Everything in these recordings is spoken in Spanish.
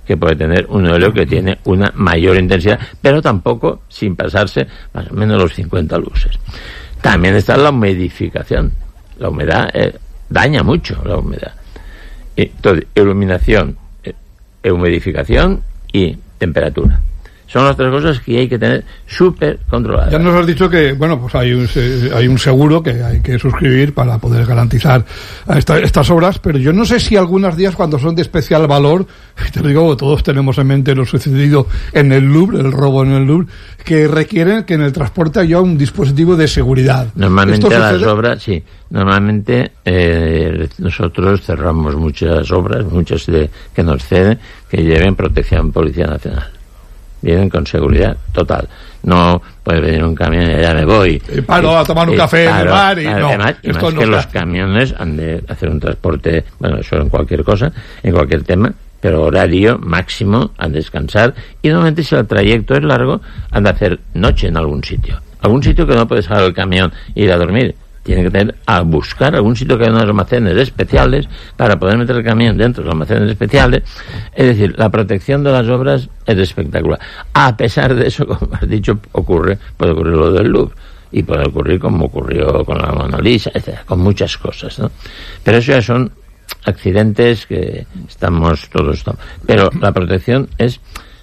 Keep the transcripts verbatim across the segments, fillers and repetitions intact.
que puede tener un óleo que tiene una mayor intensidad, pero tampoco sin pasarse más o menos los cincuenta luxes. También está la humidificación. La humedad eh, daña mucho la humedad. Entonces, iluminación, eh, humidificación y temperatura. Son las tres cosas que hay que tener súper controladas. Ya nos has dicho que, bueno, pues hay un, hay un seguro que hay que suscribir para poder garantizar esta, estas obras, pero yo no sé si algunos días cuando son de especial valor, te digo, todos tenemos en mente lo sucedido en el Louvre, el robo en el Louvre, que requieren que en el transporte haya un dispositivo de seguridad. Normalmente las obras, sí, normalmente eh, nosotros cerramos muchas obras, muchas de, que nos ceden, que lleven protección Policía Nacional. Vienen con seguridad total. No puede venir un camión y ya me voy. Y paro y, a tomar un y, café claro, en el bar y claro, no. Además, y más no que los camiones han de hacer un transporte, bueno, eso en cualquier cosa, en cualquier tema, pero horario máximo, han de descansar. Y normalmente si el trayecto es largo, han de hacer noche en algún sitio. Algún sitio que no puedes dejar el camión e ir a dormir. Tienen que tener a buscar algún sitio que haya unos almacenes especiales para poder meter el camión dentro de los almacenes especiales. Es decir, la protección de las obras es espectacular. A pesar de eso, como has dicho, ocurre, puede ocurrir lo del Louvre y puede ocurrir como ocurrió con la Mona Lisa, etcétera, con muchas cosas, ¿no? Pero eso ya son accidentes que estamos todos... Pero la protección es,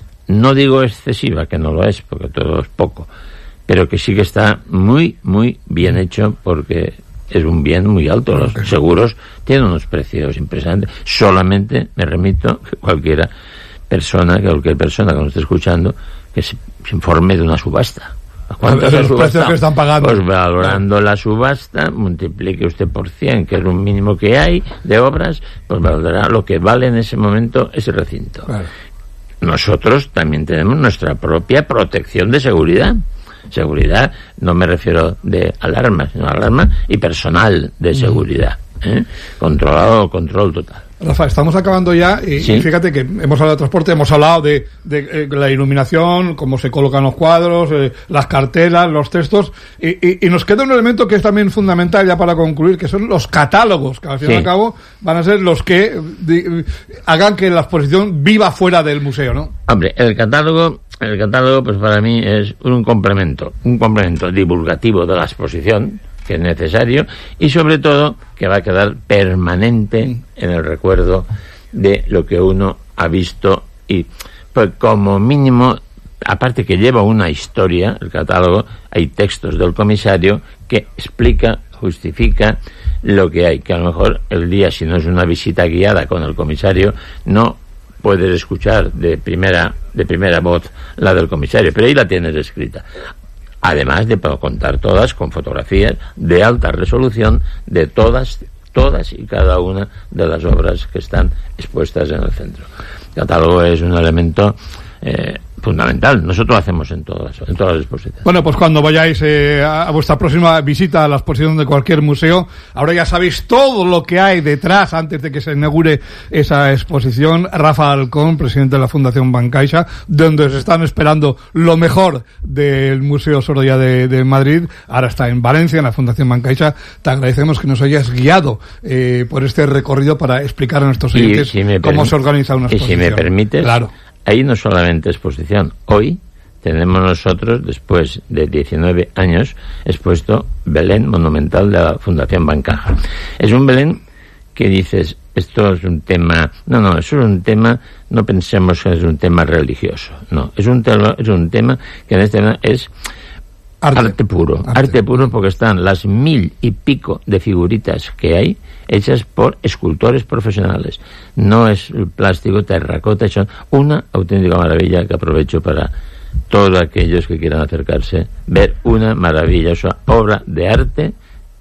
no digo excesiva, que no lo es, porque todo es poco, pero que sí que está muy, muy bien hecho porque es un bien muy alto. Los seguros tienen unos precios impresionantes. Solamente me remito que cualquiera persona, que cualquier persona que nos esté escuchando, que se, se informe de una subasta. ¿A cuánto es los precios que están pagando? Pues valorando la subasta, multiplique usted por cien, que es un mínimo que hay de obras, pues valorará lo que vale en ese momento ese recinto. Claro. Nosotros también tenemos nuestra propia protección de seguridad. Seguridad, no me refiero de alarma, sino alarma y personal de seguridad, ¿eh? Controlado, control total. Rafa, estamos acabando ya y, ¿sí? Y fíjate que hemos hablado de transporte, hemos hablado de, de, de la iluminación, cómo se colocan los cuadros, eh, las cartelas, los textos, y, y, y nos queda un elemento que es también fundamental ya para concluir, que son los catálogos, que al fin y sí. al cabo van a ser los que de, hagan que la exposición viva fuera del museo, ¿no? Hombre, el catálogo, el catálogo pues para mí es un complemento, un complemento divulgativo de la exposición, que es necesario, y sobre todo que va a quedar permanente en el recuerdo de lo que uno ha visto, y pues como mínimo, aparte que lleva una historia, el catálogo, hay textos del comisario que explica, justifica lo que hay, que a lo mejor el día, si no es una visita guiada con el comisario, no puedes escuchar de primera de primera voz la del comisario, pero ahí la tienes escrita. Además de contar todas con fotografías de alta resolución de todas, todas y cada una de las obras que están expuestas en el centro. El catálogo es un elemento eh, fundamental. Nosotros lo hacemos en todas, en todas las exposiciones. Bueno, pues cuando vayáis eh, a vuestra próxima visita a la exposición de cualquier museo, ahora ya sabéis todo lo que hay detrás antes de que se inaugure esa exposición. Rafa Halcón, presidente de la Fundación Bancaixa, donde os están esperando lo mejor del Museo Sorolla de, de Madrid. Ahora está en Valencia, en la Fundación Bancaixa. Te agradecemos que nos hayas guiado eh, por este recorrido para explicar a nuestros oyentes si cómo se organiza una exposición. Y si me permites, claro. Ahí no solamente exposición. Hoy tenemos nosotros, después de diecinueve años, expuesto Belén monumental de la Fundación Bancaja. Es un Belén que dices, esto es un tema... No, no, eso es un tema, no pensemos que es un tema religioso. No, es un tema, es un tema que en este tema es arte, arte puro. Arte. arte puro porque están las mil y pico de figuritas que hay hechas por escultores profesionales. No es plástico, terracota, son una auténtica maravilla que aprovecho para todos aquellos que quieran acercarse, ver una maravillosa obra de arte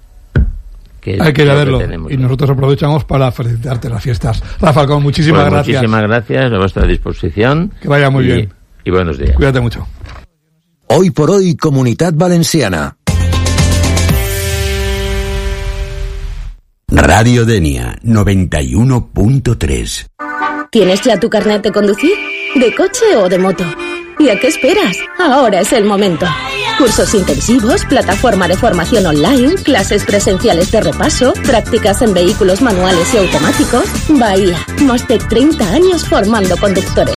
que hay que ir a verlo, y nosotros aprovechamos para felicitarte las fiestas. Rafa, con muchísimas pues gracias. Muchísimas gracias, a vuestra disposición. Que vaya muy y, bien. Y buenos días. Cuídate mucho. Hoy por hoy, Comunitat Valenciana. Radio Denia, noventa y uno punto tres. ¿Tienes ya tu carnet de conducir? ¿De coche o de moto? ¿Y a qué esperas? Ahora es el momento. Cursos intensivos, plataforma de formación online, clases presenciales de repaso, prácticas en vehículos manuales y automáticos. Bahía, más de treinta años formando conductores.